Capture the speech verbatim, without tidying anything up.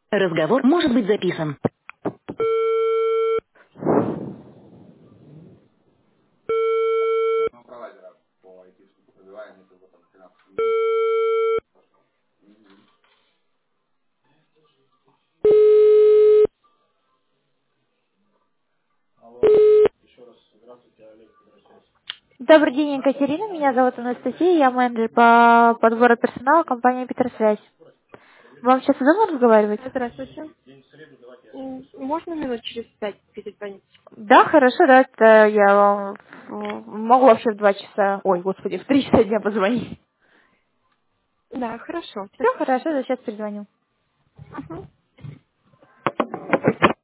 Разговор может быть записан. Добрый день, Екатерина. Меня зовут Анастасия. Я менеджер по подбору персонала компании Петросвязь. Вам сейчас удобно разговаривать? Здравствуйте. М, Можно минут через пять перезвонить? Да, хорошо, да. Это я вам м, могу вообще в два часа, ой, господи, в три часа дня позвонить. Да, хорошо, Все, спасибо. хорошо, да, сейчас перезвоню. Мгм.